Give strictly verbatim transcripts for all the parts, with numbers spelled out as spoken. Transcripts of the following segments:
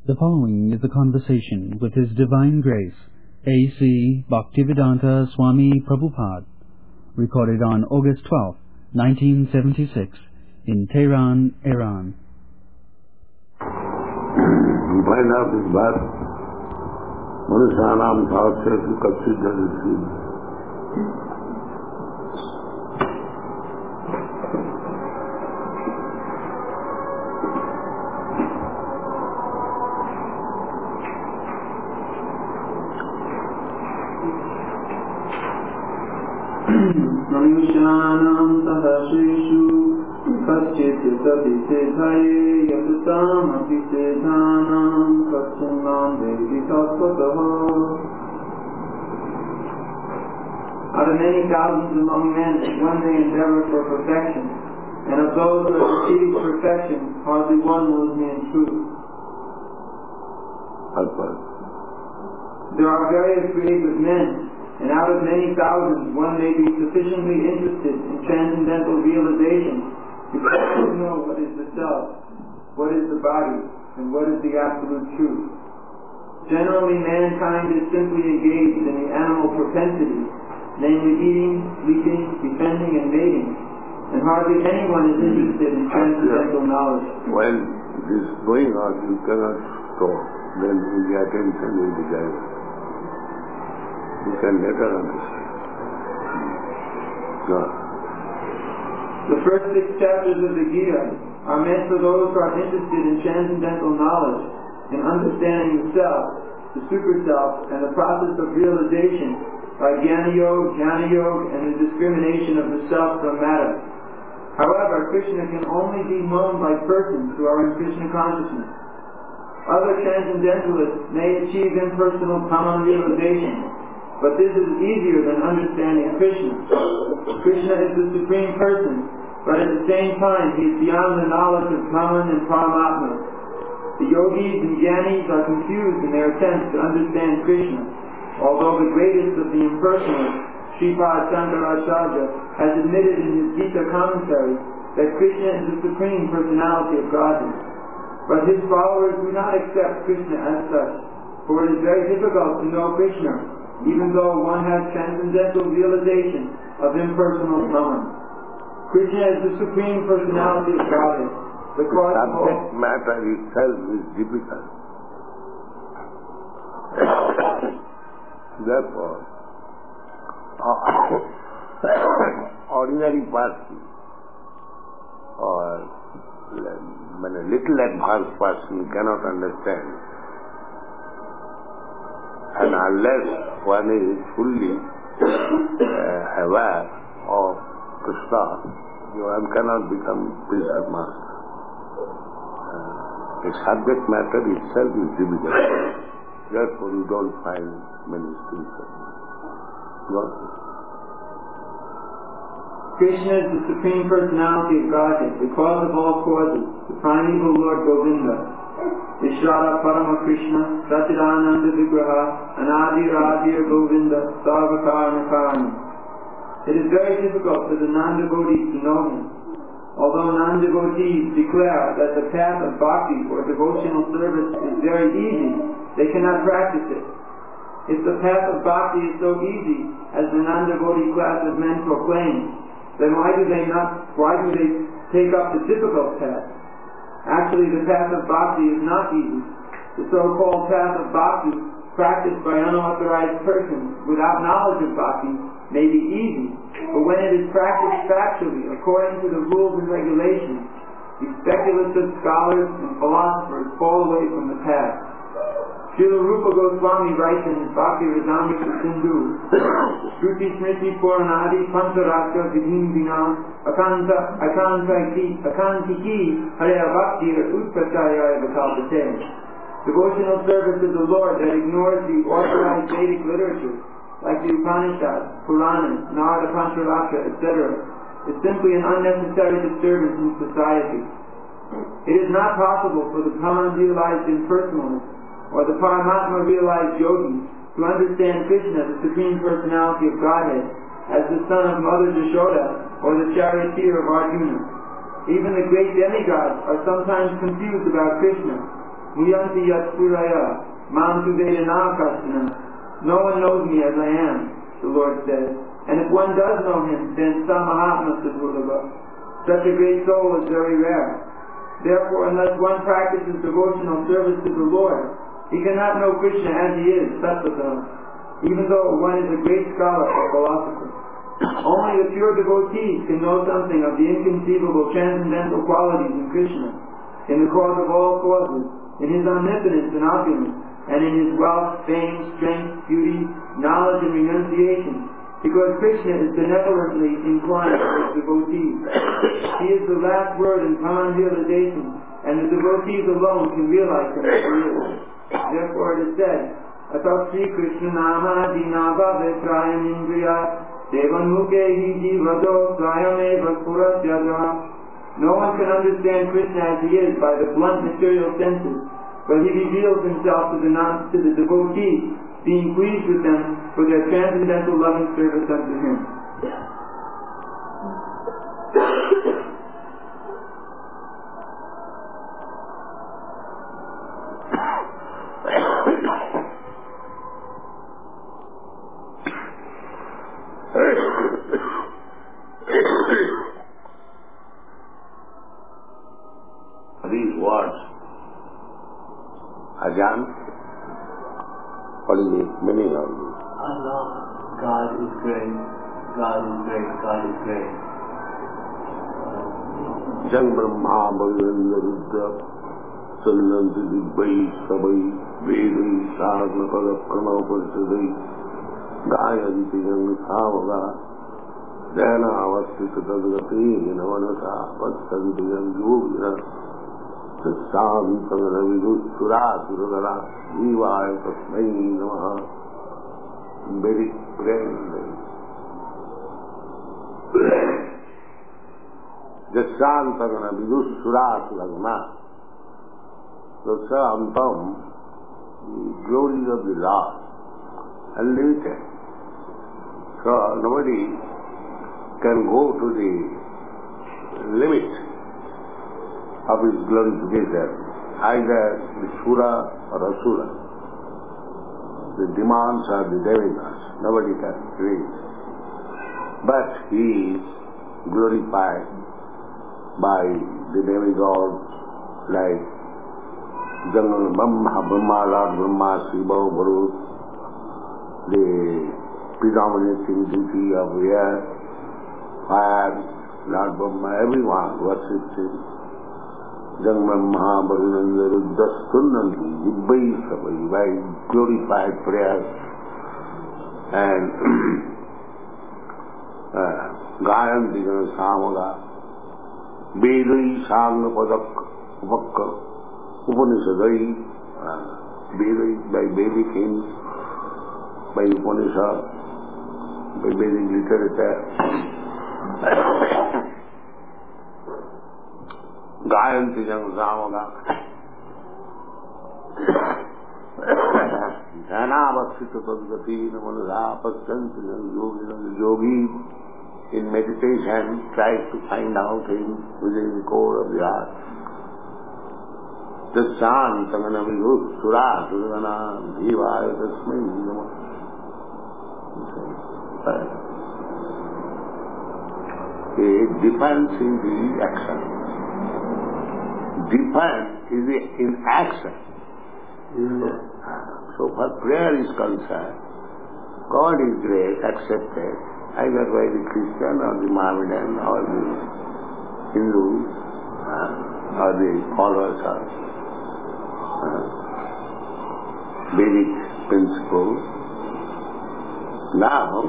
The following is a conversation with His Divine Grace, A C Bhaktivedanta Swami Prabhupada, recorded on August twelfth, nineteen seventy-six, in Tehran, Iran. You find out this verse, Manusanam Sahasratu Kapsiddhadasi. Manusyanam sahasreshu kaschit sati sedhaye yadutam api sedhanam katsunam devi tattvataha. Out of many thousands among men, one may endeavor for perfection, and of those who have achieved perfection, hardly one knows me in truth. There are various grades of men, and out of many thousands, one may be sufficiently interested in transcendental realization to know what is the self, what is the body, and what is the absolute truth. Generally, mankind is simply engaged in the animal propensity, namely eating, sleeping, defending, and mating, and hardly anyone is interested in transcendental knowledge. When this is going on, you cannot stop. Then the attention will be there. You can better understand. No. The first six chapters of the Gita are meant for those who are interested in transcendental knowledge, in understanding the self, the super self, and the process of realization by Jnana Yoga, Jnana Yoga, and the discrimination of the self from matter. However, Krishna can only be known by persons who are in Krishna consciousness. Other transcendentalists may achieve impersonal common realization, but this is easier than understanding Krishna. Krishna is the Supreme Person, but at the same time He is beyond the knowledge of Brahman and Paramatma. The yogis and jnanis are confused in their attempts to understand Krishna, although the greatest of the impersonalists, Sripad Shankaracharya, has admitted in his Gita commentary that Krishna is the Supreme Personality of Godhead. But his followers do not accept Krishna as such, for it is very difficult to know Krishna, even though one has transcendental realization of impersonal Brahman. Krishna is the Supreme Personality of Godhead. The subject matter itself is difficult. Therefore, ordinary person or a little advanced person cannot understand. And unless one is fully uh, aware of Krishna, one cannot become Krishna master. Uh, the subject matter itself is difficult. Therefore you don't find many speakers. Krishna is the Supreme Personality of Godhead, the cause of all causes, the primeval Lord Govinda. Ishvara Parama Krishna, Satchidananda Vigraha, Anadi Radhir Govinda, Sarvakarma Karma. It is very difficult for the non-devotees to know Him. Although non-devotees declare that the path of bhakti or devotional service is very easy, they cannot practice it. If the path of bhakti is so easy as the non-devotee class of men proclaim, then why do they not, why do they take up the difficult path? Actually, the path of bhakti is not easy. The so-called path of bhakti, practiced by unauthorized persons without knowledge of bhakti, may be easy, but when it is practiced factually, according to the rules and regulations, these speculative scholars and philosophers fall away from the path. Srila Rupa Goswami writes in his Bhakti Rasamrita Sindhu, Shruti Smriti Puranadi Pancharasya Vidhim Vinam Akanta Akantiki Akantiki Hare Bhakti Utpachaya Vikalpate. Devotional service to the Lord that ignores the authorized Vedic literature, like the Upanishads, Puranas, Narada Pancharasya, et cetera, is simply an unnecessary disturbance in society. It is not possible for the Brahman realized impersonalist or the Paramatma realized yogi to understand Krishna, the Supreme Personality of Godhead, as the son of Mother Yashoda or the charioteer of Arjuna. Even the great demigods are sometimes confused about Krishna. Muyanti Yatsuraya, Mantu Vedanakasana. No one knows me as I am, the Lord says. And if one does know him, then Samahatma Sadhurava. Such a great soul is very rare. Therefore, unless one practices devotional service to the Lord, he cannot know Krishna as he is, Tattva, even though one is a great scholar or philosopher. Only the pure devotees can know something of the inconceivable transcendental qualities in Krishna, in the cause of all causes, in his omnipotence and opulence, and in his wealth, fame, strength, beauty, knowledge, and renunciation, because Krishna is benevolently inclined towards devotees. He is the last word in common realization, and the devotees alone can realize him as he is. Therefore it is said, Atat Sri Krishna Nama Dinava Vetrayam Indriya Devanmukehi Jivado Swayameva Purasyaja. No one can understand Krishna as he is by the blunt material senses, but he reveals himself to the, non, to the devotees, being pleased with them for their transcendental loving service unto him. These words, Ajan, what is the meaning of this? Allah, God is great, God is great, God is great. Jang Brahma Bhagavendra Ruddha Sallanti Dibbhai Sabai Vedai Sadhana Pada Pranava Parisadai Gayanti Jang Savaga Dhyana Avastita Tadgati Navanasa Vatsanti Jang Yogina Santana Vidu Sura Suragara Jivaya Tasmai Namaha. Very friendly. Jasantana Vidu Sura Suragana. So Santam, the glory of the Lord, unlimited. So nobody can go to the limit of his glorification, either the Sura or Asura. The demands are the demigods, nobody can reach. But he is glorified by the demigods like Jangal Brahma, Brahma, Lord Brahma, Shiva, Barut, the predominating deity of air, fire, Lord Brahma, everyone worships him. Jangman Mahabarunanda Ruddhastunanti Dibbhai Sabai, by glorified prayers and Gayanti Jana Samaga Vedai Sagna Padak Upakka Upanishadai, Vedai by Vedic hymns, by Upanishad, by Vedic literature. Gayanti Jang Samaga Dhanavasita Tadgati Namanasa Pasyanti Jang Yogi. Yogi in meditation tries to find out him within the core of the heart. Tasantangana Vidu Sura Sudana Jivaya Tasmai Namaha. It depends in the action. Depend is in action. Yes. So far prayer is concerned, God is great, accepted, either by the Christian or the Mohammedan or the Hindus uh, or the followers of uh, Vedic principles. Now,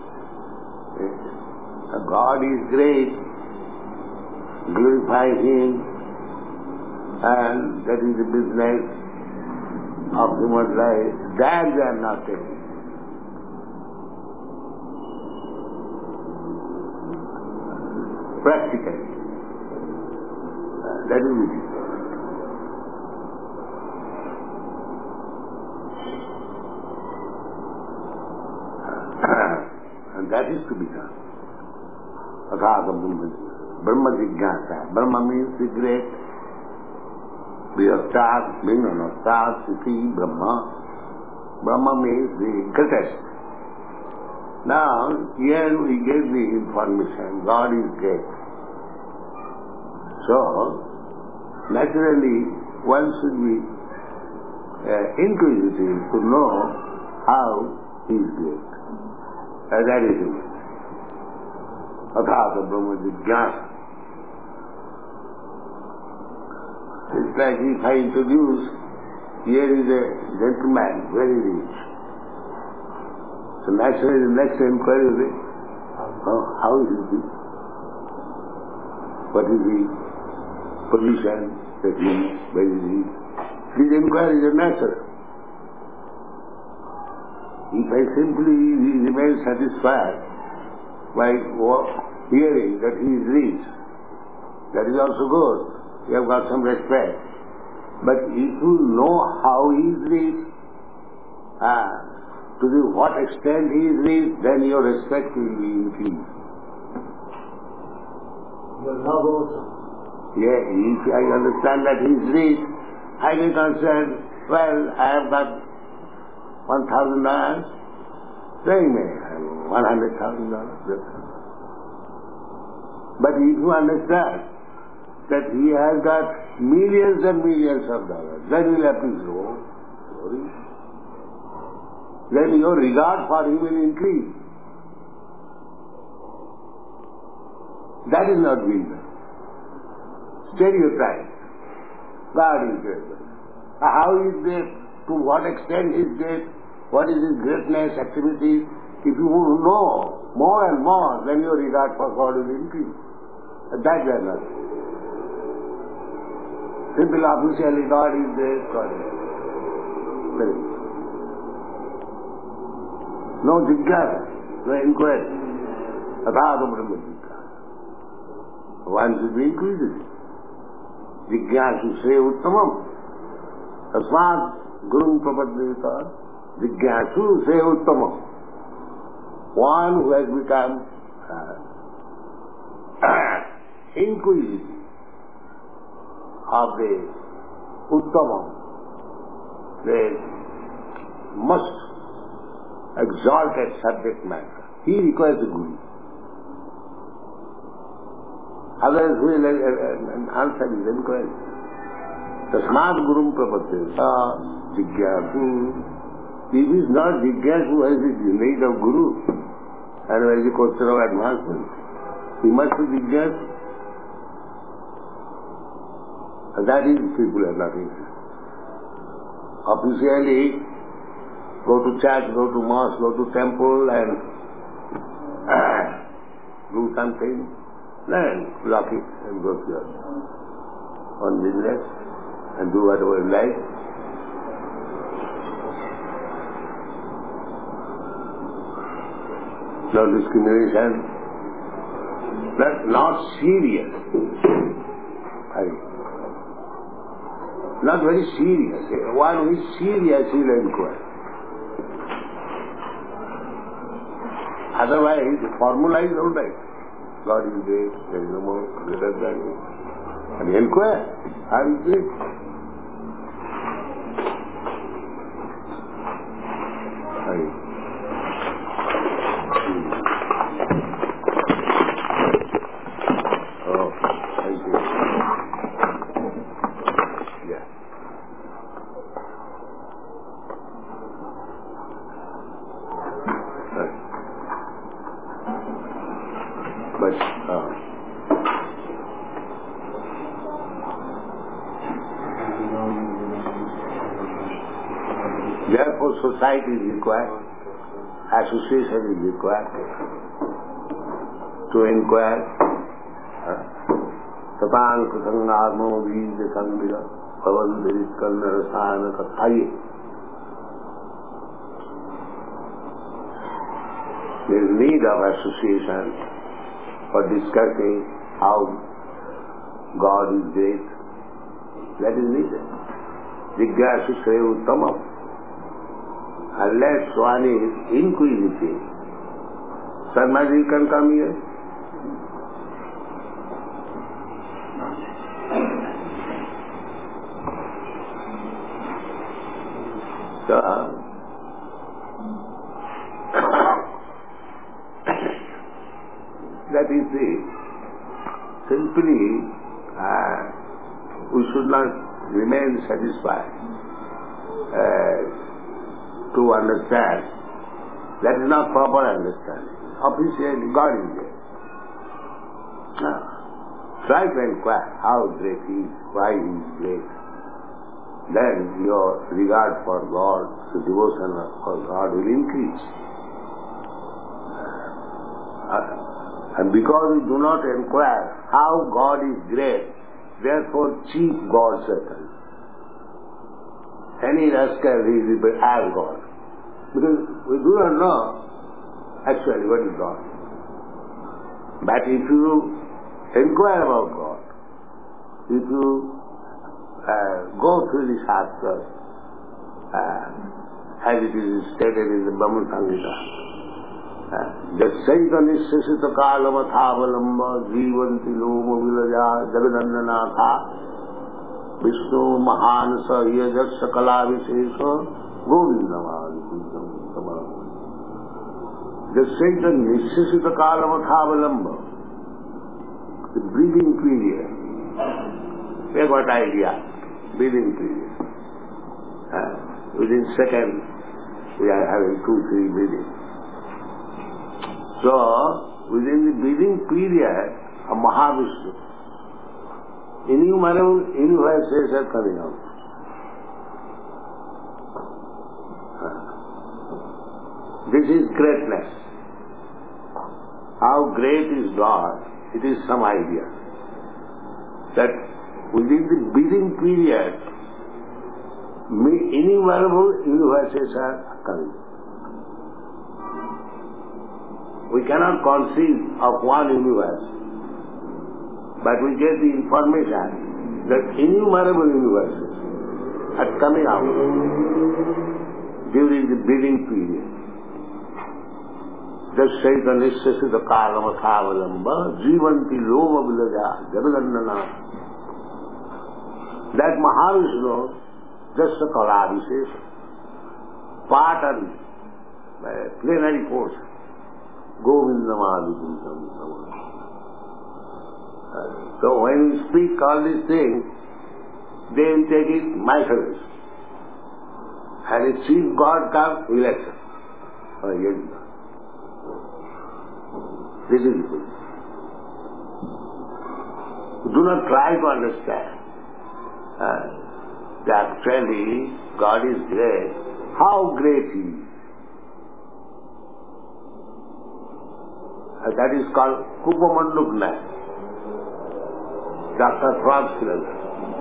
uh, God is great, glorify Him, and that is the business of human life. That they are not taking. Practically. That is it. And that is to be done. Athāta Brahma Jignāsa. Brahma means the great Vyastat means Anastat, Siti, Brahma. Brahma means the greatest. Now, here we get the information, God is great. So, naturally, one should be uh, inquisitive to know how he is great. Uh, that is it. Athata Brahma Jigyasa. It's like if I introduce, here is a gentleman, very rich. So naturally the next inquiry is, oh, how is he? What is the position that he is, where is he? These inquiries are natural. If I simply remain satisfied by hearing that he is rich, that is also good. You have got some respect. But if you know how he is rich, uh, to the what extent he is rich, then your respect will be increased. Your love also. Yeah, if I understand that he is rich, I will concern, well, I have got one thousand dollars, very many, I have one hundred thousand dollars. But if you understand that he has got millions and millions of dollars, then you will appreciate, oh, sorry. Then your regard for him will increase. That is not wisdom. Stereotype. God is great. How is great? To what extent is great? What is his greatness, activities? If you know more and more, then your regard for God will increase. That we are not. Simple officially, God is there, God is there. No jigyasa, no inquiry. Athata Brahma Jigyasa. One should be inquisitive. Jigyasu se uttamam. Tasmat Guru Prapaddhita. Jigyasu se uttamam. One who has become uh, inquisitive of the uttamam, the most exalted subject matter. He requires a guru. Otherwise, who will answer his inquiry? Tasmat Gurum Prapaddhita Jigyasu. If he is not Jigyasu, who has the need of Guru? And where is the question of advancement? He must be Jigyasu. And that is people are not interested. Officially, go to church, go to mosque, go to temple and uh, do something, then lock it and go to your own business and do whatever you like. No discrimination. That's not serious. Not very serious. One who is serious will inquire. Otherwise, the formula is all right. God is great, there is no more greater than him. And inquire, how is it? Oh, thank you. Yeah. But uh, therefore society is required, association is required to inquire. Tatang Kutangarmo Vija Sangila Pavandirit Kalnarasana Kathaye. There is need of association for discussing how God is great. That is needed. Jigyasu se uttamam. Unless one is inquisitive. Sarmaji can come here. So, that is the simply uh, we should not remain satisfied uh, to understand. That is not proper understanding. Officially, God is there. Now, try to inquire how great He is, why He is great. Then your regard for God, the devotion for God will increase. Uh, and because we do not inquire how God is great, therefore cheap God Satan. Any rascal he will have God. Because we do not know actually what is God. But if you inquire about God, if you uh, go through the Shastras, uh, as it is stated in the Brahma Samhita, Jasaita Nishasita Kalamathavalamba Jivanti Loma Vilaja Jagadandhanatha Vishnu Mahanasa Yajaksa Kalavisesa Govindamadi Jasaita Nishasita Kalamathavalamba, the breathing period. We have got idea, breathing period. Uh, within seconds we are having two, three breathing. So, within the breathing period of Mahavishnu, innumerable universes are coming out. This is greatness. How great is God, it is some idea. That within the breathing period, innumerable universes are coming. We cannot conceive of one universe, but we get the information that innumerable universes are coming out during the breathing period. Jasaita Nishasita Kalamathavalamba Jivanti Loma Vilaja Jagadandhana. That Mahavishnu, just a Kalavisesa, part and uh, plenary portion. Govindamadi. So when we speak all these things, they will take it my service. And if chief God comes, we will accept. Oh, yes. This is it. Do not try to understand uh, that actually God is great. How great He is. Uh, that is called Kupamandukna, Doctor Frog's syllabus.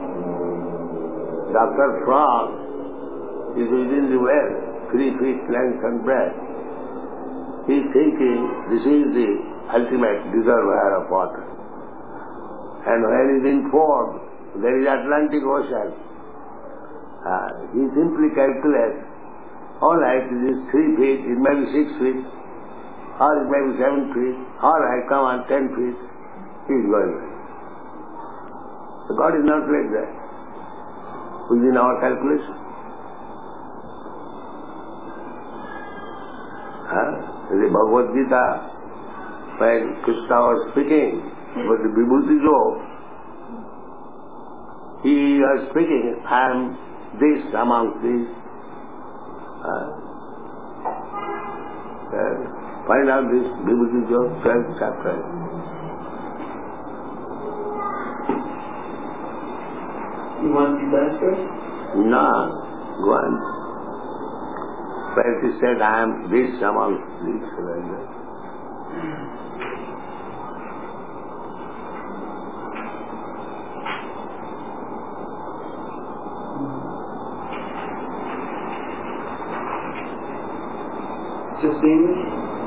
Doctor Frog is within the well, three feet length and breadth. He is thinking this is the ultimate reservoir of water. And when he is informed there is Atlantic Ocean, uh, he simply calculates, all right, this is three feet, it may be six feet, or it may be seven feet, all right, come on, ten feet, he is going away. So God is not like that within our calculation. Huh? In the Bhagavad Gita, when Krishna was speaking about the Vibhuti Yoga, he was speaking, I am this among these. Uh, uh, find out this Vibhuti Yoga, twelfth chapter. You want to see that first? No, go on. But he said, I am this among these. Just English?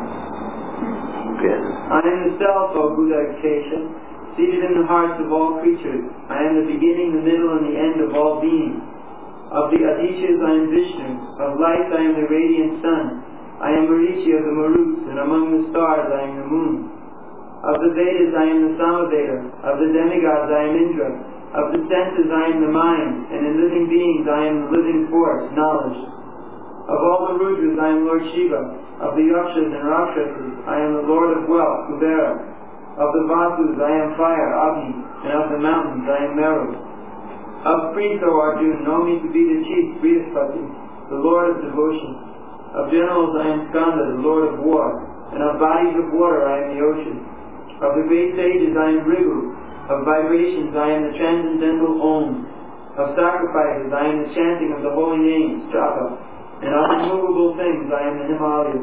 Yes. I am the self, O Buddha Acacia, seated in the hearts of all creatures. I am the beginning, the middle, and the end of all beings. Of the Adishas I am Vishnu, of light I am the radiant sun, I am Marichi of the Maruts, and among the stars I am the moon. Of the Vedas I am the Samaveda, of the demigods I am Indra, of the senses I am the mind, and in living beings I am the living force, knowledge. Of all the Rudras, I am Lord Shiva. Of the Yakshas and Rakshasas, I am the Lord of Wealth, Kubera. Of the Vasus, I am Fire, Agni. And of the mountains, I am Meru. Of priests, O Arjuna, know me to be the chief, Brihaspati, the Lord of devotion. Of generals, I am Skanda, the Lord of war. And of bodies of water, I am the ocean. Of the great sages, I am Bhrigu. Of vibrations, I am the transcendental Om. Of sacrifices, I am the chanting of the holy names, Japa. And of immovable things, I am the Himalayas.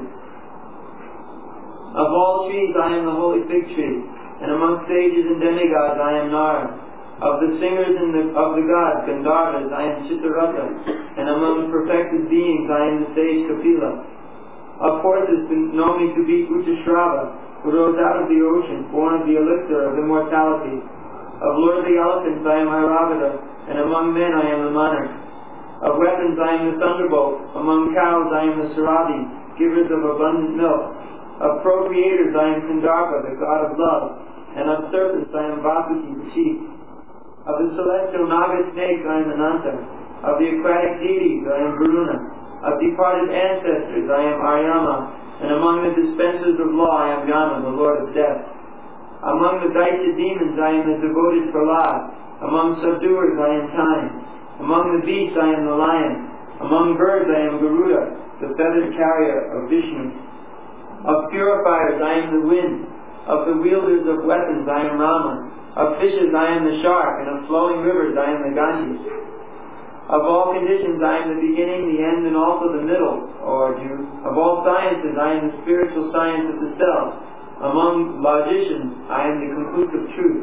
Of all trees, I am the holy fig tree. And among sages and demigods, I am Nara. Of the singers and the, of the gods, Gandharvas, I am Chitarata. And among perfected beings, I am the sage Kapila. Of horses, know me to be Uttashrava, who rose out of the ocean, born of the elixir of immortality. Of Lord of the elephants, I am Airavata. And among men, I am the monarch. Of weapons, I am the thunderbolt. Among cows, I am the Sarabi, givers of abundant milk. Of procreators, I am Kandarpa, the god of love. And of serpents, I am Vasuki, the chief. Of the celestial Naga snakes, I am Ananta. Of the aquatic deities, I am Varuna. Of departed ancestors, I am Aryama. And among the dispensers of law, I am Yama, the lord of death. Among the Daitya demons, I am the devoted Prahlad. Among subduers, I am Time. Among the beasts, I am the lion. Among birds, I am Garuda, the feathered carrier of Vishnu. Of purifiers, I am the wind. Of the wielders of weapons, I am Rama. Of fishes, I am the shark. And of flowing rivers, I am the Ganges. Of all conditions, I am the beginning, the end, and also the middle, O Arjuna. Of all sciences, I am the spiritual science of the self. Among logicians, I am the conclusive truth.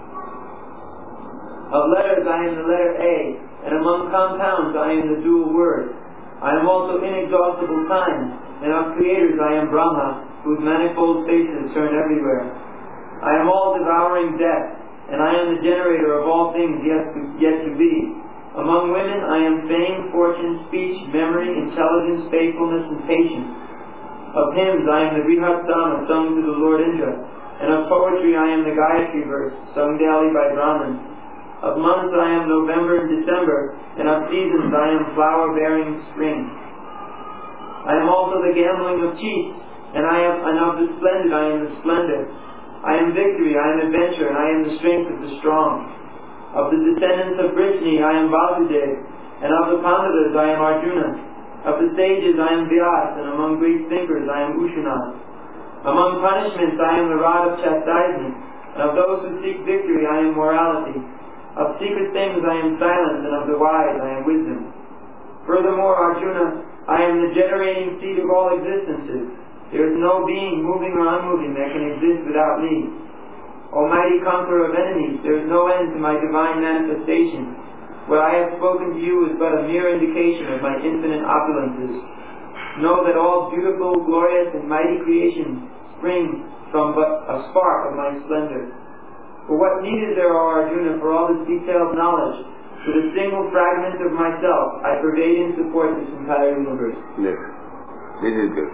Of letters, I am the letter A. And among compounds, I am the dual word. I am also inexhaustible time. And of creators, I am Brahma, whose manifold faces turn everywhere. I am all-devouring death, and I am the generator of all things yet to, yet to be. Among women, I am fame, fortune, speech, memory, intelligence, faithfulness, and patience. Of hymns, I am the Brihatsama, sung to the Lord Indra. And of poetry, I am the Gayatri verse, sung daily by Brahmins. Of months, I am November and December, and of seasons, I am flower-bearing spring. I am also the gambling of chiefs, and I am and of the splendid, I am the splendor. I am victory, I am adventure, and I am the strength of the strong. Of the descendants of Vrishni, I am Vasudev, and of the Pandavas, I am Arjuna. Of the sages, I am Vyas, and among great thinkers, I am Ushana. Among punishments, I am the rod of chastisement, and of those who seek victory, I am morality. Of secret things I am silence, and of the wise I am wisdom. Furthermore, Arjuna, I am the generating seed of all existences. There is no being, moving or unmoving, that can exist without me. Almighty conqueror of enemies, there is no end to my divine manifestation. What I have spoken to you is but a mere indication of my infinite opulences. Know that all beautiful, glorious, and mighty creation springs from but a spark of my splendor. For what need is there, O Arjuna, for all this detailed knowledge? With a single fragment of myself, I pervade and support this entire universe. Yes, this is good.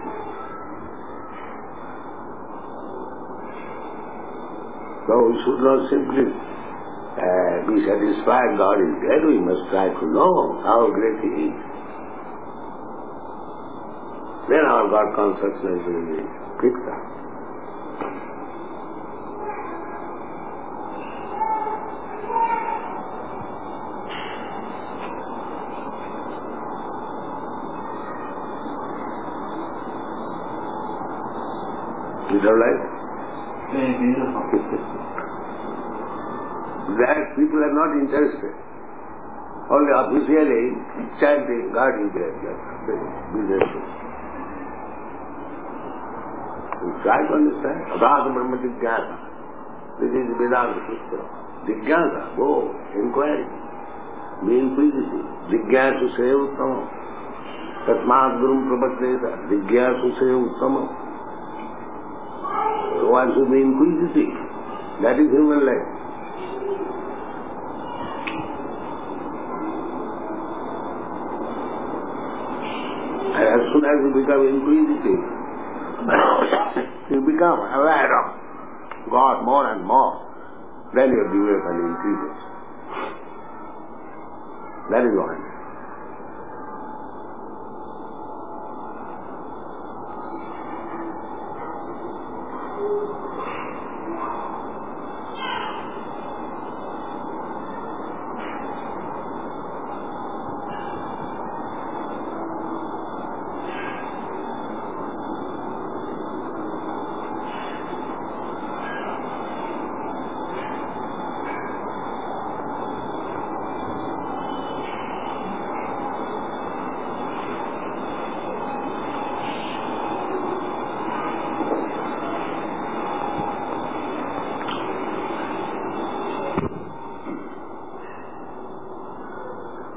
So we should not simply uh, be satisfied God is there. We must try to know how great He is. Then our God consciousness will be picked up. You don't like it? Very beautiful. That people are not interested. Only officially chanting, God is there. You try to understand. Adhata Brahma Jigyasa. This is Vedanta Sutra. Jigyasa, go, inquiry. Be inquisitive. Jigyasu se uttama. Tasmat Gurum Prabhakreta. Jigyasu se uttama. So one should be inquisitive. That is human life. And as soon as you become inquisitive, you become aware of God more and more, then your devotion increases. That is all.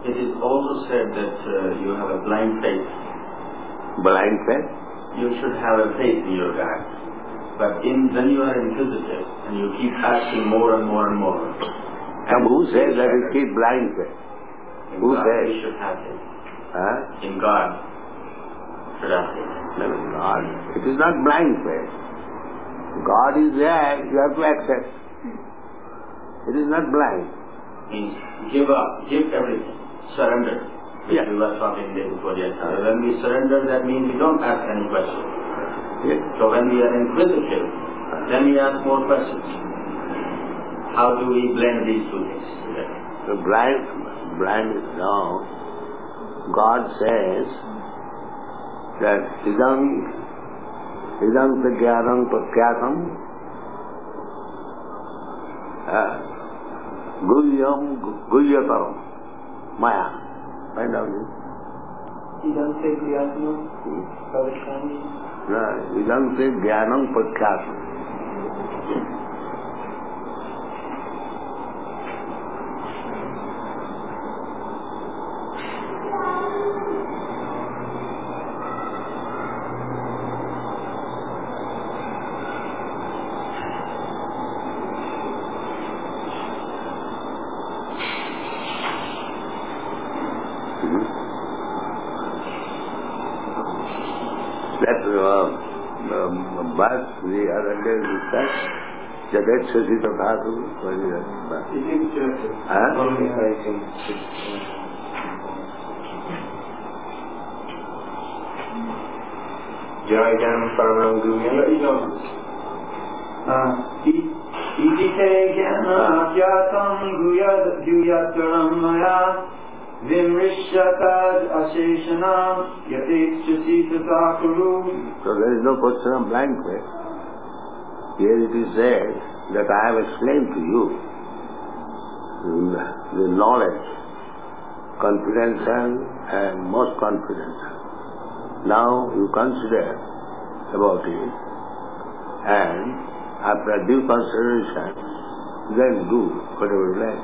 It is also said that uh, you have a blind faith. Blind faith? You should have a faith in your God. But in, when you are inquisitive and you keep asking more and more and more. And who says that you keep blind faith? In Who God, says? we should have faith. Huh? In God, should have faith. No, no, God. It is not blind faith. God is there, you have to accept. It is not blind. Means give up, give everything, surrender. Which Yeah. we were talking day before yesterday. When we surrender, that means we don't ask any questions. Yes. So when we are inquisitive, then we ask more questions. How do we blend these two things together? The blind, blind is wrong. God says that idam, idam sajnanam prakyatam, guhyam guhyataram, maya. Find out this. Idam se Gyatma Pavishani. No, idam sajnanam prakyatam. That uh, um, bus the other day we said, Jagat Shasi Tathatu, what is that bus? Huh? Jai Janam Paramam Guruyam. Iti te jnana jyatam guyataram maya vimrishatad asheshanam yatechasi tathakuru. So there is no question of blind faith. Here it is said that I have explained to you the knowledge, confidential and most confidential. Now you consider about it and after due consideration then do whatever you like.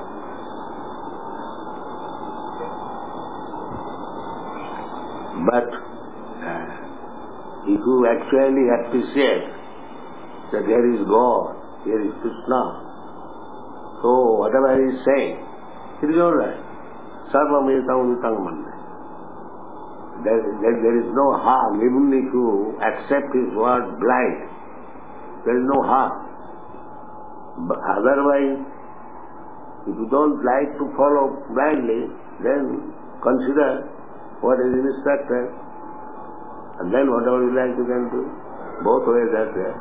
But uh, if you actually appreciate that there is God, there is Krishna, so whatever he is saying, it is all right. Sarvam etam vitang manne. There, there, there is no harm, even if you accept his word blind, there is no harm. But otherwise, if you don't like to follow blindly, then consider what is instructed, and then whatever you like you can do. Both ways are there.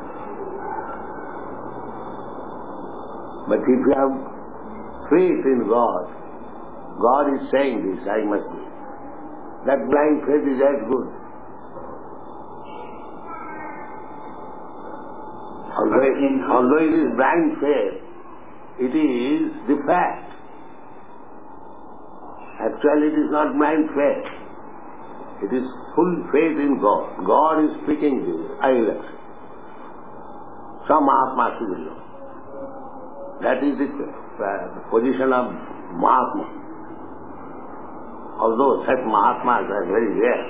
But if you have faith in God, God is saying this, I must be. That blind faith is as good. Although, although it is blind faith, it is the fact. Actually it is not blind faith. It is full faith in God. God is speaking to you. I will accept. Some Mahatma should know. That is the uh, position of Mahatma. Although such Mahatmas are very rare.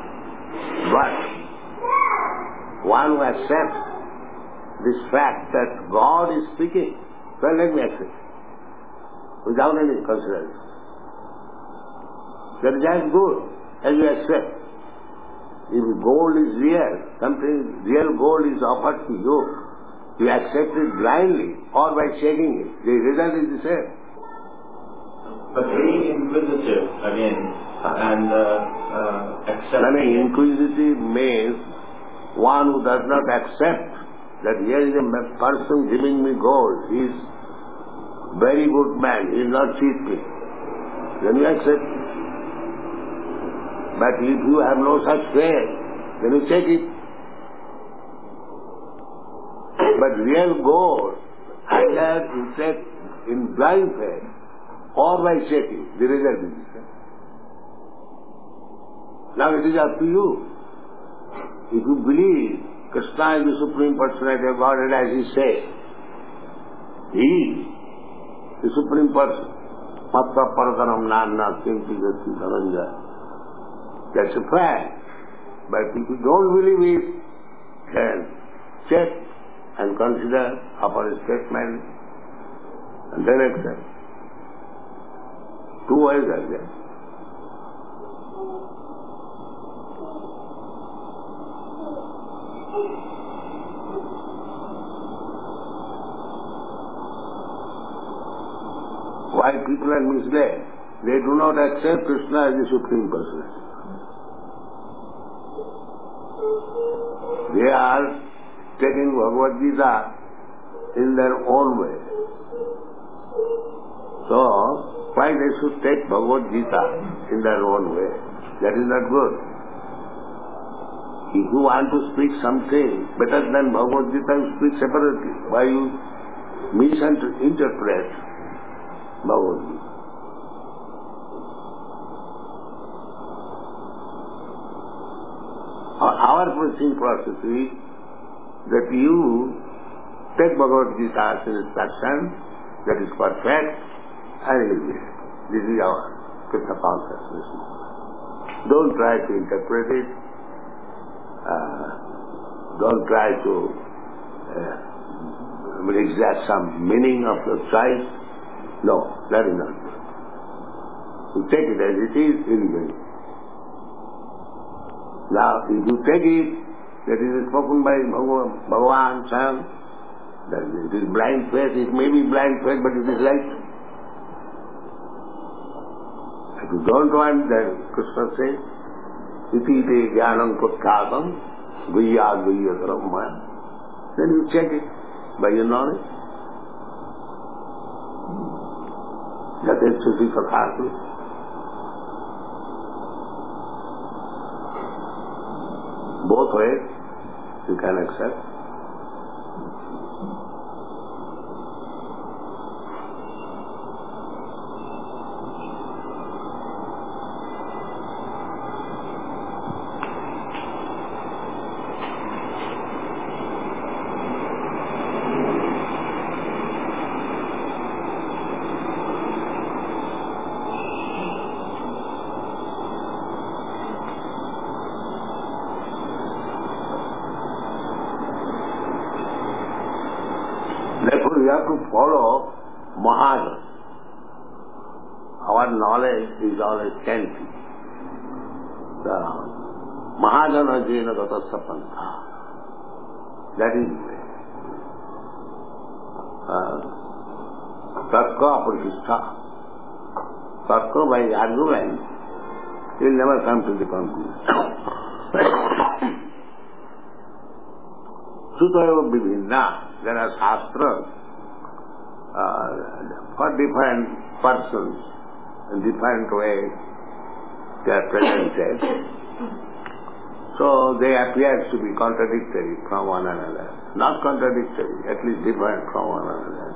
But one who accepts this fact that God is speaking, well, let me accept without any consideration. That is as good as you accept. If gold is real, something real gold is offered to you, you accept it blindly or by shaking it. The result is the same. But being inquisitive again and uh, uh, accepting. I mean, inquisitive means one who does not accept that here is a person giving me gold. He is very good man. He is not cheat me. Then you accept it. But if you have no such faith, then you check it. But real gold, either you take in blind faith or by checking, the result is the same. Now it is up to you. If you believe Krishna is the Supreme Personality of Godhead as he says, he, the Supreme Person, matra paratanam nanna kinti gati dhananja. That's a fact. But if you don't believe it, then check and consider upon a statement and then accept. Two ways are there. Why people are misled? They do not accept Krishna as the Supreme Personality. They are taking Bhagavad Gita in their own way. So, why they should take Bhagavad Gita in their own way? That is not good. If you want to speak something better than Bhagavad Gita, you speak separately. Why you misinterpret Bhagavad Gita? Our preaching process is that you take Bhagavad Gita as an instruction that is perfect and live it. This is our Krishna consciousness. Don't try to interpret it. Uh, don't try to uh, exact some meaning of your choice. No, that is not good. You take it as it is, you live it. Now, if you take it, that it is spoken by Bhagavan, Swayam, that it is blind faith, it may be blind faith, but it is right. If you don't want, then Krishna says, iti te jnanam kutthātam guhyād guhyataram maya. Then you check it by your knowledge. That is Sufi Sathātu. Both ways you can accept. Therefore, we have to follow Mahajana. Our knowledge is always scanty. The Mahajana Jena Gatasya Pantha. That is the way. Tarka Apratishta. Tarka, by argument, he will never come to the conclusion. Sutaya Bibhinna. There are shastras uh, for different persons in different ways they are presented. So they appear to be contradictory from one another. Not contradictory, at least different from one another.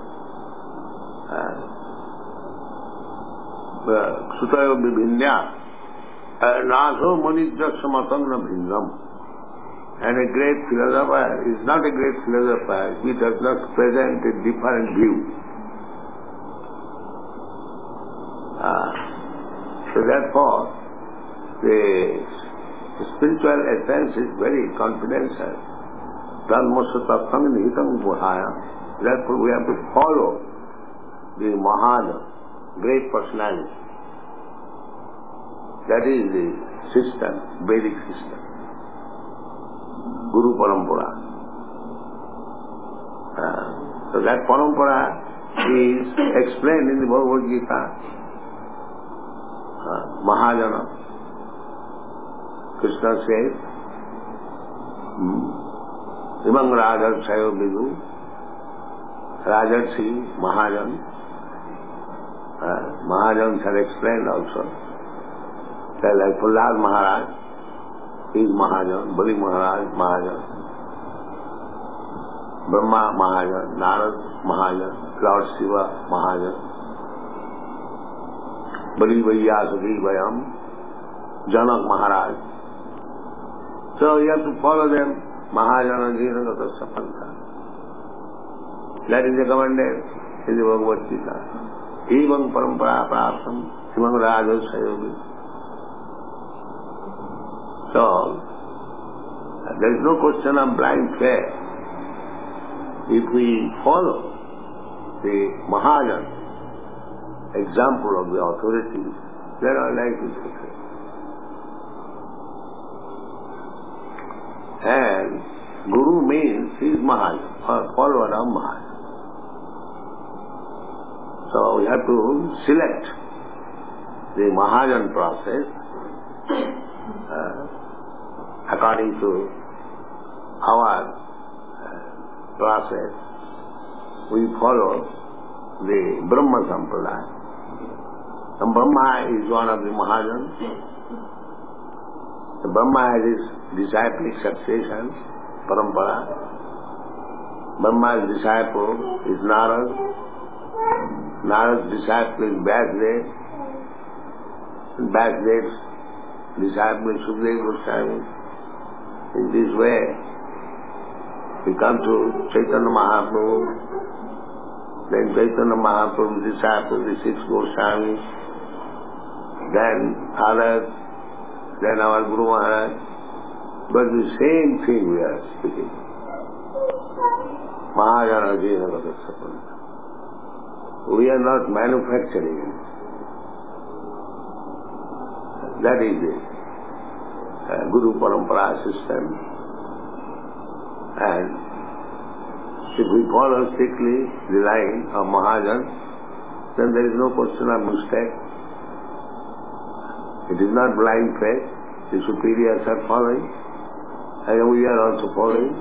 Sutayo Bibhinya Naso Manijya Samatanga Bhinnam. And a great philosopher is not a great philosopher, he does not present a different view. Uh, so therefore, the spiritual essence is very confidential. Dharmasatattvam nihitam buhaya. Therefore we have to follow the Mahajana, great personality. That is the system, Vedic system. Guru Parampara. Uh, so that Parampara is explained in the Bhagavad Gita. Uh, Mahajana. Krishna says, Imam Rajarsayo Vidu, Rajarsi, Mahajan. Uh, Mahajans are explained also. They like Prahlad Maharaj. He is Mahajan, Bali Maharaj, Mahajan, Brahma Mahajan, Narad Mahajan, Lord Shiva Mahajan, Bali Vaiyasaki Vayam, Janak Maharaj. So you have to follow them, Mahajana Jina Gatasya Pantha. That is recommended in the Bhagavad Gita. Evam parampara praptam imam rajasayogi. So, there is no question of blind faith. If we follow the Mahajan example of the authorities, then our life is success. And Guru means he is Mahajan, or follower of Mahajan. So we have to select the Mahajan process uh, according to our uh, process. We follow the Brahma Sampradaya. And Brahma is one of the Mahajans. The Brahma has his disciplic succession, Parampara. Brahma's disciple is Narad. Narad's disciple is Vyasdev. And Vyasdev's disciple is Sukadeva Goswami. In this way, we come to Chaitanya Mahaprabhu. Then Chaitanya Mahaprabhu's disciple, the six Goswamis. Then others. Then our Guru Maharaj. But the same thing we are speaking. Mahajana Jena Gadasapanta. We are not manufacturing it. That is the uh, Guru Parampara system. And if we follow strictly the line of Mahajan, then there is no question of mistake. It is not blind faith. The superiors are following, and we are also following.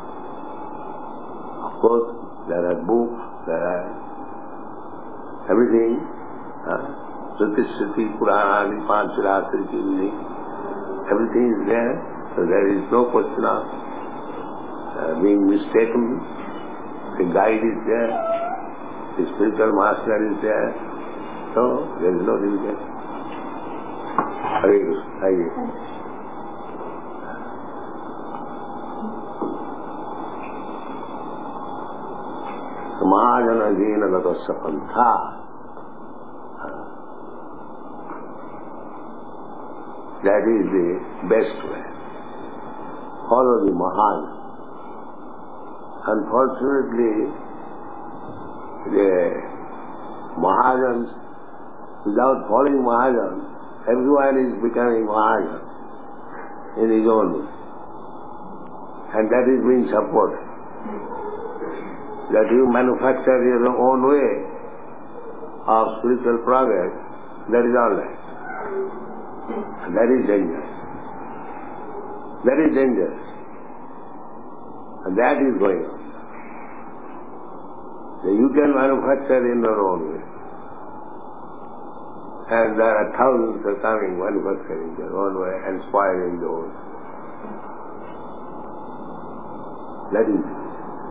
Of course, there are books, there are everything. Shruti, Shruti, Purana, Panchashastri, everything is there. So there is no question of uh, being mistaken. The guide is there. The spiritual master is there. So there is no division. Hare Krishna. Hare Krishna. Mahajana Jena Gadasya Pantha. That is the best way. Follow the Mahajan. Unfortunately, the Mahajans, without following Mahajans, everyone is becoming Mahajan in his own way. And that is being supported. That you manufacture your own way of spiritual progress, that is all right. And that is dangerous. That is dangerous. And that is going on. So you can manufacture in your own way. And there are thousands are coming manufacturing their own way and spoiling the own. That is it.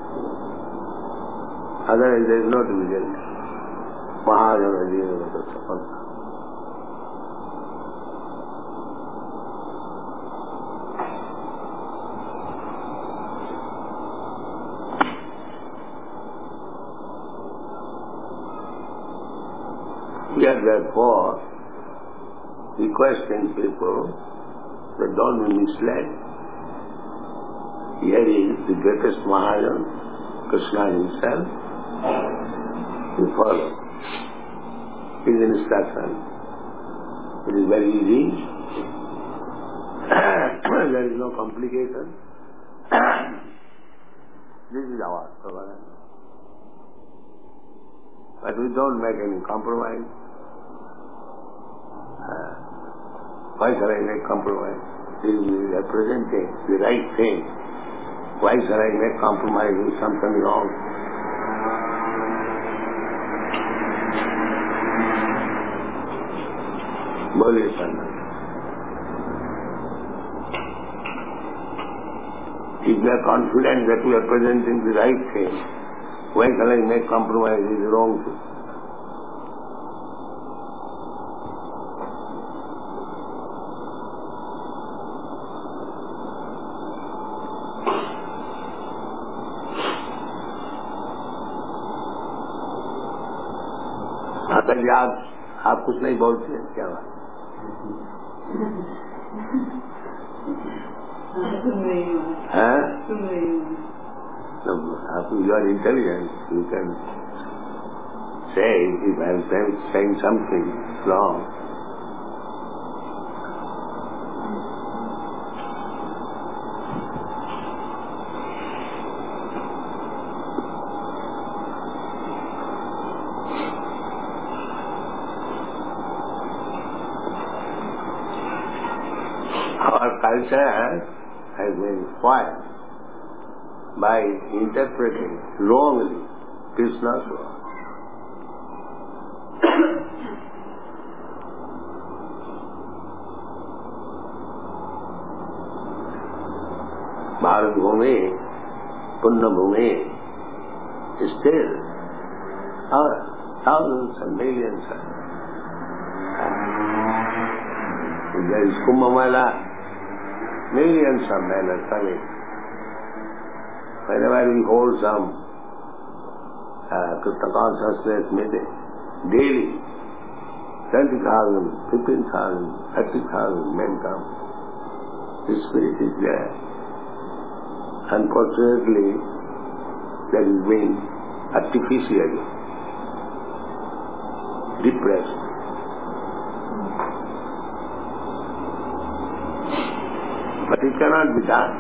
Otherwise there is no division. Mahajana Jena Gadasya Pantha. We are therefore requesting people that don't be misled. Here is the greatest Mahajan, Krishna himself. We follow his instruction. It is very easy. There is no complication. This is our program. But we don't make any compromise. Uh, why shall I make compromise? This is representing the right thing. Why shall I make compromise with something wrong? Bole Sanat. If they are confident that we are presenting the right thing, why shall I make compromise with the wrong thing? Uncle ji आप आप कुछ नहीं बोलते हैं क्या बात? हाँ? आप you are intelligent, you can say if I am saying something wrong. Our culture has been spoiled by interpreting wrongly Krishna's word. Bharat Bhumi, Punna Bhumi, still our thousands and millions of there is Kumbh Mela, millions of men are coming. Whenever we hold some uh, Krishna consciousness meeting, daily, twenty thousand, fifteen thousand, thirty thousand men come. The spirit is there. Unfortunately, that is being artificially depressed. But it cannot be done.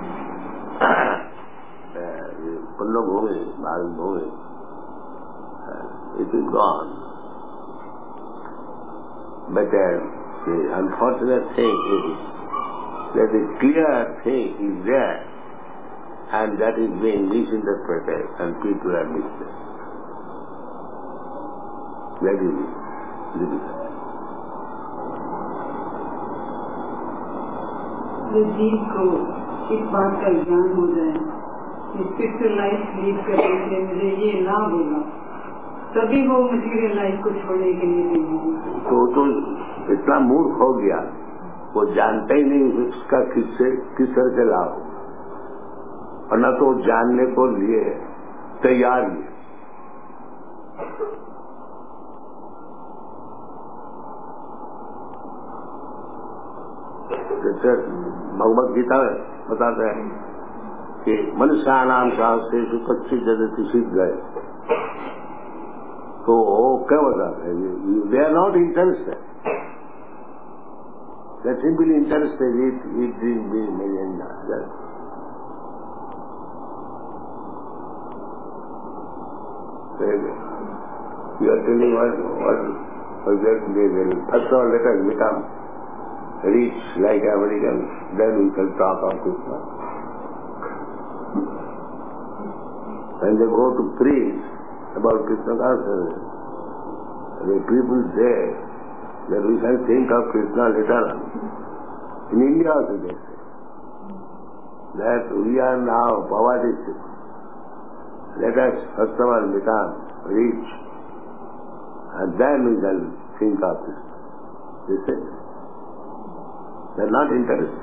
Punna Bhumi, Bharat Bhumi, it is gone. But uh, the unfortunate thing is that the clear thing is there, and that is being misinterpreted and people are misled. That is difficult. The जीव को इस बात का ज्ञान हो जाए कि spiritual life lead करने से मुझे ये लाभ होगा, तभी वो मटीरियल लाइफ को छोड़ने के लिए देंगे। तो तो इतना मूर्ख हो गया, वो जानते ही नहीं उसका किससे किस तरह से लाभ होगा, और न तो जानने को लिए तैयार नहीं। जैसे भगवत गीता बताते हैं कि मनुष्यानाम शास्त्रेषु कच्चित् जगति सिद्ध गए, तो क्या बताते हैं? They are not interested, they are simply interested with with dream being agenda. You are telling what what what that they will first of all let us become rich like Americans, then we can talk of Krishna. When they go to preach about Krishna consciousness, the people say that we can think of Krishna later on. In India also they say that we are now poverty stricken. Let us first of all become rich, and then we can think of Krishna. They say they are not interested.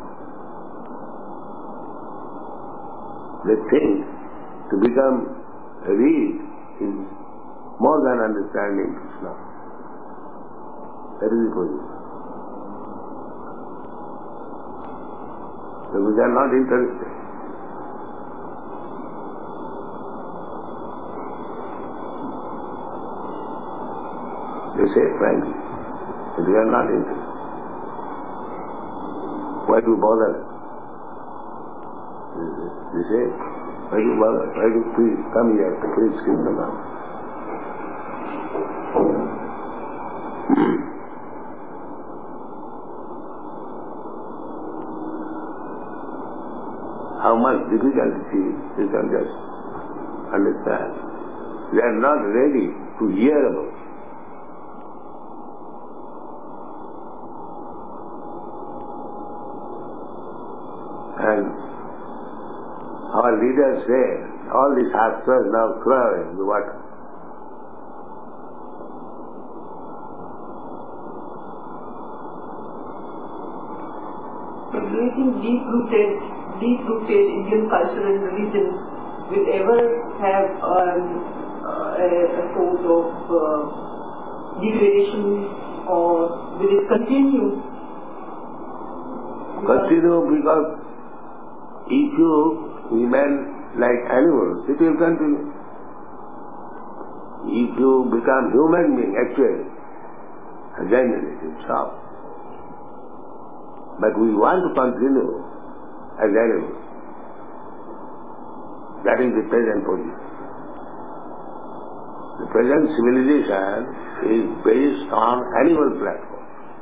They think to become rich is more than understanding Krishna. That is the position. So we are not interested. They say frankly that we are not interested. Why do you bother? They say, why do you bother? Why do you please come here to preach Krishna consciousness? How much difficulty you can just understand. They are not ready to hear about it. And our leaders say, all these shastras now throw in the water. But do you think deep-rooted, deep-rooted Indian culture and religion will ever have um, a, a sort of uh, degradation, or will it continue? Continue because if you remain like animals, it will continue. If you become human being, actually, then it will stop. But we want to continue as animals. That is the present position. The present civilization is based on animal platform.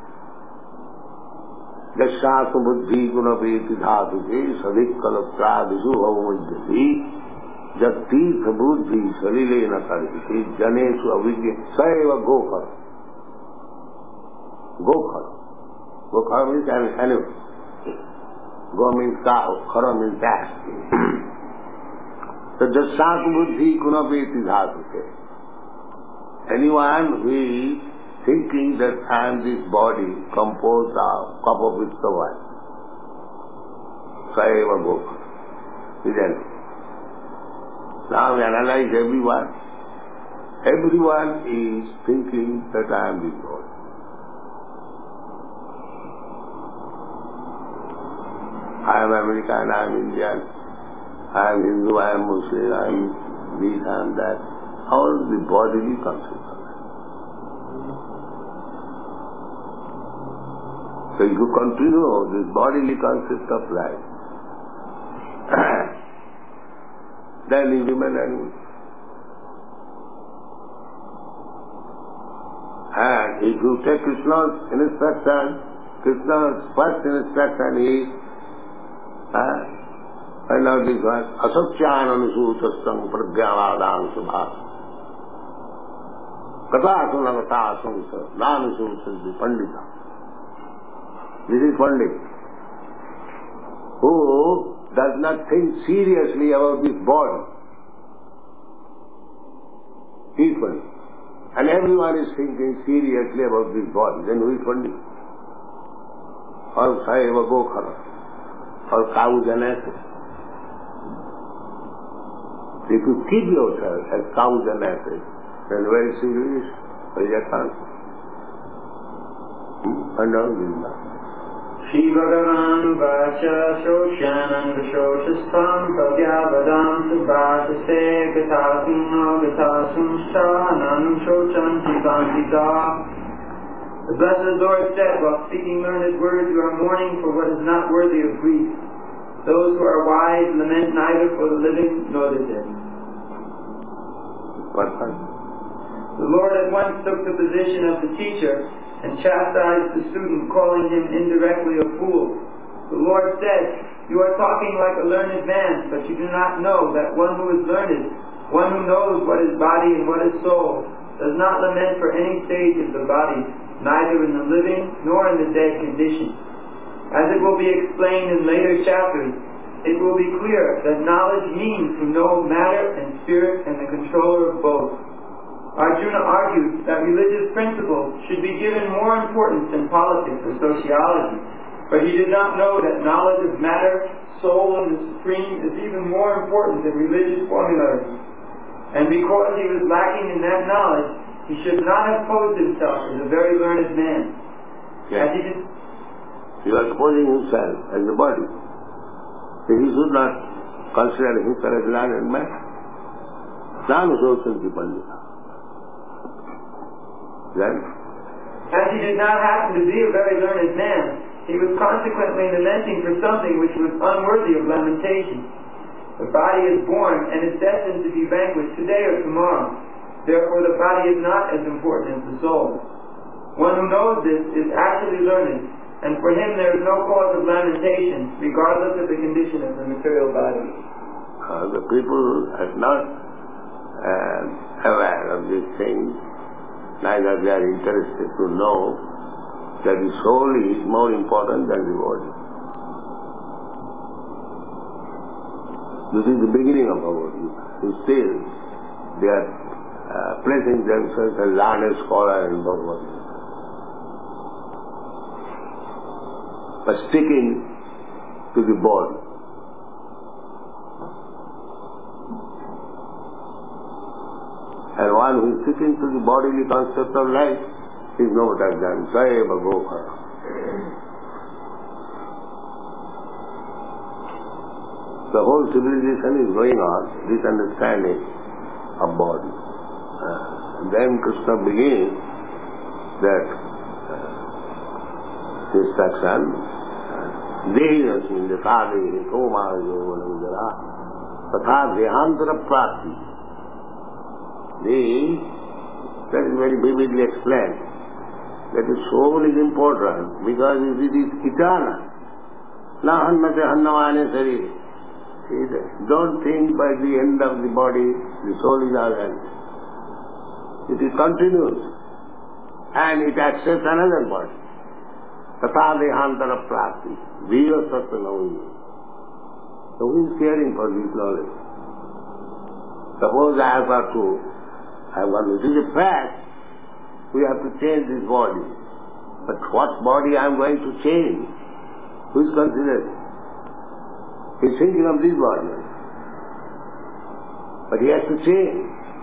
Jasyasu buddhi gunapeti dhatuke sadhik kalapradishu bhavamajyati jatirtha buddhi salilena karviti janesu avidya saeva gokhara. Gokhara. Gokhara means an animal. Go means cow, khara means ass. So jasyasu buddhi gunapeti dhatuke. Anyone who is thinking that I am this body composed of copper with the wine. Saeva Gokha. Isn't it? Now we analyze everyone. Everyone is thinking that I am this body. I am American, I am Indian, I am Hindu, I am Muslim, I am this, I am that. All the bodily concept. So if you continue this bodily concept of life, then you remain animal. And if you take Krishna's instruction, Krishna's first instruction is, uh, find out this one, asatyananusutastang pragyavadang subhasa. Kata sunagata samsa, nanusutanti pandita. This is Pandit, who does not think seriously about this body. He is Pandit. And everyone is thinking seriously about this body. Then who is Pandit? Or Saeva Gokhara, or cows and asses. If you keep yourself as cows and asses, then very serious, very answer. And all this now. Shri Bhagavan Vacha Shoshananda Shoshastam Pragyavadam Subhasase Gatasum No Gatasum Shanam Shochanti Bantita. The Blessed Lord said, while speaking learned words, you are mourning for what is not worthy of grief. Those who are wise lament neither for the living nor the dead. The Lord at once took the position of the teacher and chastised the student, calling him indirectly a fool. The Lord said, you are talking like a learned man, but you do not know that one who is learned, one who knows what is body and what is soul, does not lament for any stage of the body, neither in the living nor in the dead condition. As it will be explained in later chapters, it will be clear that knowledge means to know matter and spirit and the controller of both. Arjuna argued that religious principles should be given more importance than politics or sociology, but he did not know that knowledge of matter, soul, and the Supreme is even more important than religious formularies. And because he was lacking in that knowledge, he should not have posed himself as a very learned man. Yes. As he, did, he was posing himself as a body. So he should not consider himself as a learned man. Nanu Sosanti Pandita. Then, as he did not happen to be a very learned man, he was consequently lamenting for something which was unworthy of lamentation. The body is born and is destined to be vanquished today or tomorrow. Therefore the body is not as important as the soul. One who knows this is actually learned, and for him there is no cause of lamentation, regardless of the condition of the material body. Uh, the people are not uh, aware of these things. Neither they are interested to know that the soul is more important than the body. This is the beginning of our Gita. Still, they are uh, placing themselves as learned scholar in Bhagavad Gita. But sticking to the body. And one one who is sitting to the bodily concept of life is no better than Jaya Bhagavata. The whole civilization is going on this understanding of body. Uh, then Krishna begins that uh, instruction, Dehi Asmin Dekade Koma Yoganamidara Tatha Dehantara Prati. Dehi, that is very vividly explained. That the soul is important because it is eternal. Na hannate hannavane sarire. Don't think by the end of the body, the soul is absent. It is continuous and it accepts another body. Tatha dehantara prati. Viva sattvanavini. So who is caring for this knowledge? Suppose I have got to, I have got to, it is a fact, we have to change this body. But what body I am going to change? Who is considering? He is thinking of this body. But he has to change.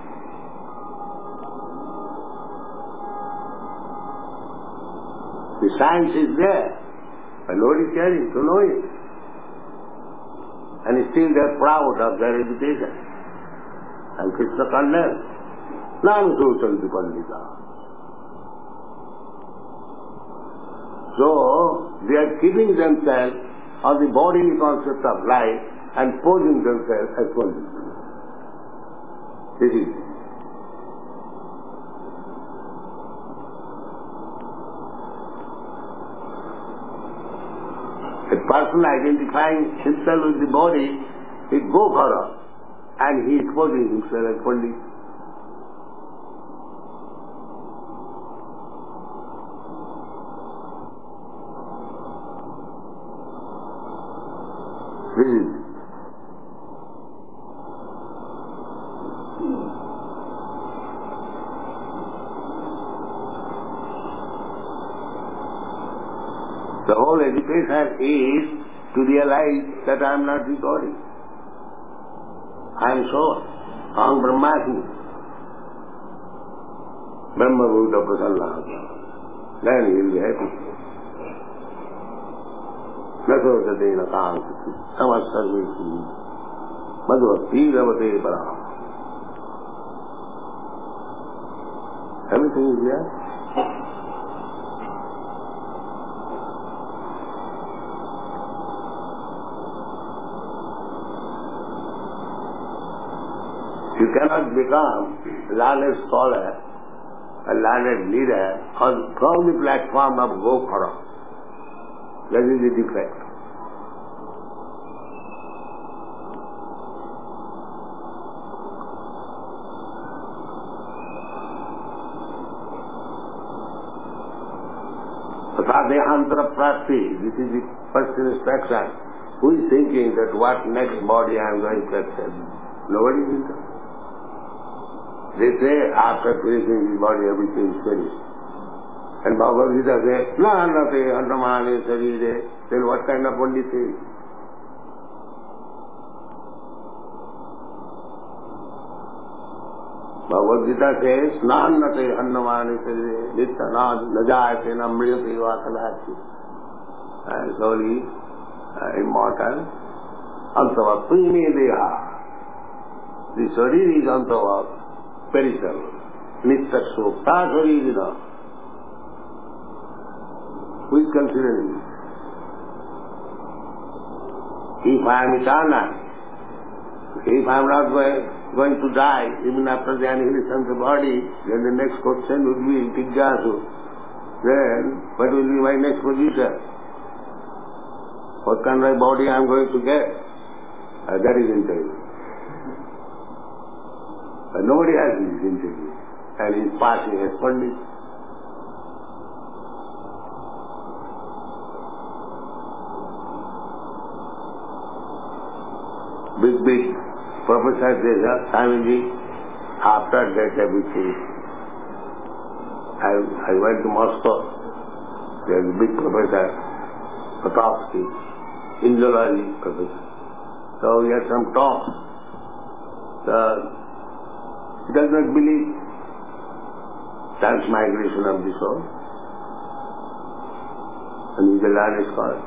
The science is there, but nobody is caring to know it. And still they are proud of their education. And Krishna condemns. Nam Suchanti Pandita. So, they are keeping themselves on the bodily concept of life and posing themselves as Pandita. This is it. A person identifying himself with the body is Gokara, and he is posing himself as Pandit. This is it. The whole education is to realize that I am not the body. I am soul. Aham Brahmasmi. Brahma Bhuta Prasanna. Then he will be happy. Nasosatena Kankati. Samasarveti. Madhvati Ravate Paraham. Everything is there. You cannot become a learned scholar, a learned leader on, from the platform of Gokara. That is the defect. Sadehantara prati, this is the first instruction. Who is thinking that what next body I am going to accept? Nobody is interested. They say after finishing the body everything is finished. And Bhagavad Gita says, Na annate annamane sarire. Then what kind of Pandit is? Bhagavad Gita says, Na annate annamane sarire. Nitya na najayate namriyate vakalati. And slowly, uh, immortal. Antava prime deha. The sarire is antava. Perishable. Nitya sukta sharirina. Who is considering it? If I am eternal, if I am not going, going to die, even after the annihilation of the body, then the next question would be Jigjasu. Then, what will be my next position? What kind of body I am going to get? Uh, that is interview. But nobody has this interview. And he is passing as Pandit. Big, big professors, they say, Swamiji, after that everything. I, I went to Moscow. There is a big professor, Potofsky, in zoology professor. So we had some talks. So he does not believe transmigration of the soul. And he is a learned scholar.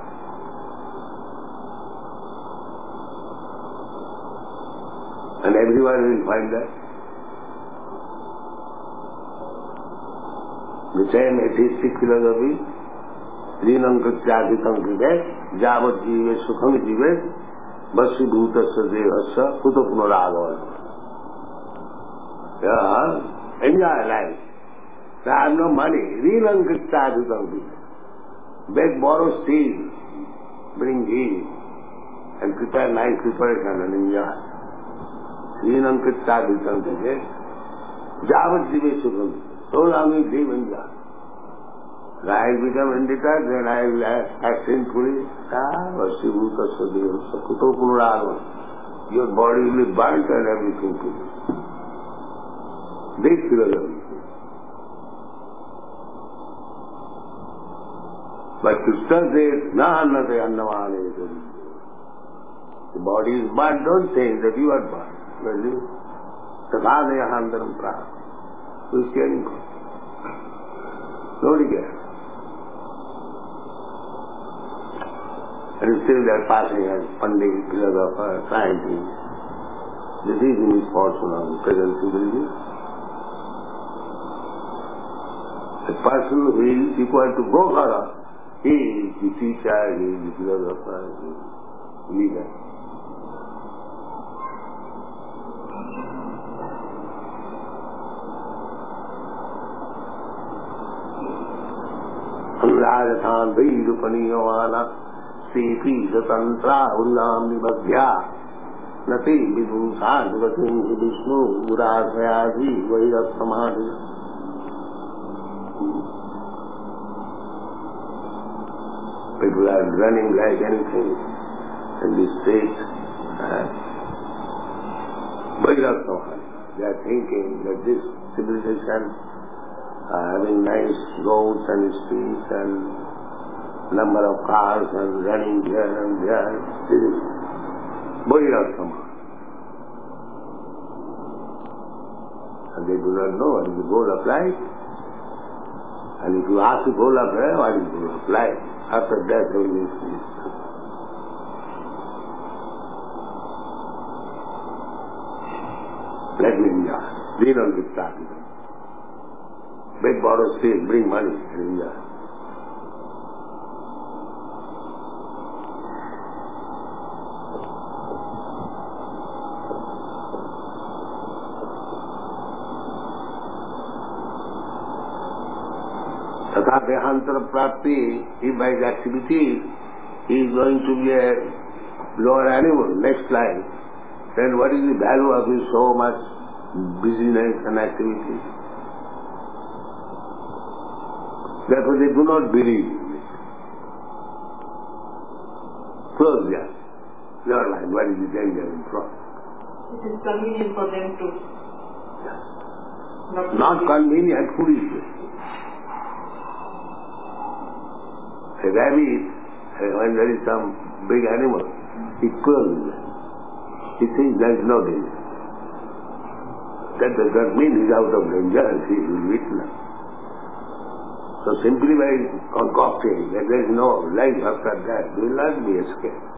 And everyone will find that. The same atheistic philosophy, Rinam Krityaditam Kritet, Javat Jive Sukham Jive, Vasi Bhutasya Devasya Kuta Punaragava. Yeah, enjoy life. I have no money. Rinam Krityaditam Kritet. Beg, borrow, steal, bring ghee, and prepare nice preparation and enjoy. Rinam Krityaditam Kritet, Javat Jive Sukham. So long you live and die. I become indifferent, then I will act sinfully. Ah, Vasibhuta Sadeva Sakuto Punaragava. Your body will be burnt and everything to you. This philosophy. But Krishna says, Na annate annamane. The body is burnt, don't say that you are burnt. Well, you, Tathane ahantaram prana. Who is caring for? Nobody cares. And still they are passing as pandit, philosopher, scientist. This is the misfortune of the present civilization. A person who is equal to Gokhara, he is the teacher, he is the philosopher, he is the leader. Rajathan Vairupaniyawana Sripi Satantra Ullam Nibadhya Nati Vibhusa Divatim Vishnu Urasayadi Vairat Samadhi. People are running like anything in this state. Vairat Samadhi. They are thinking that this civilization Uh, having nice roads and streets and number of cars and running here and there. This is Vairat Samadhi. And they do not know what is the goal of life. And if you ask the goal of life, what is the goal of life? After death, they will be free. Let me enjoy. We don't get started. Beg, borrow, steal, bring money and enjoy. Tatha Dehantara Prapti, if by his activity he is going to be a lower animal, next life, then what is the value of his so much busyness and activity? Therefore they do not believe in it. Close their eyes. Never mind, what is the danger in front? It is convenient for them to... Yes. Not, not convenient, foolish. A rabbit, when there is some big animal, he closes it. He thinks there is no danger. That does not mean he is out of danger, he will witness. So simply by concocting that there is no life after that, will not be escaped.